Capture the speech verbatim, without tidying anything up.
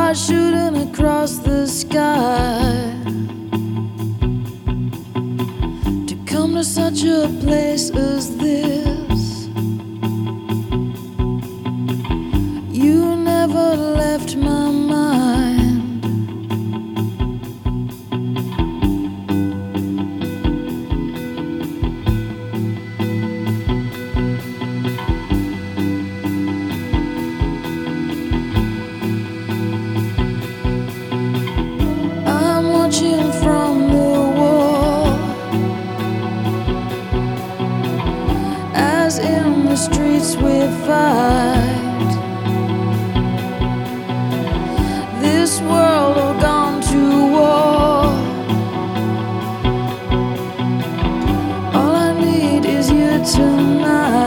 stars shooting across the sky, to come to such a place as this. You never left my mind. Watching from the wall, as in the streets we fight. This world all gone to war. All I need is you tonight.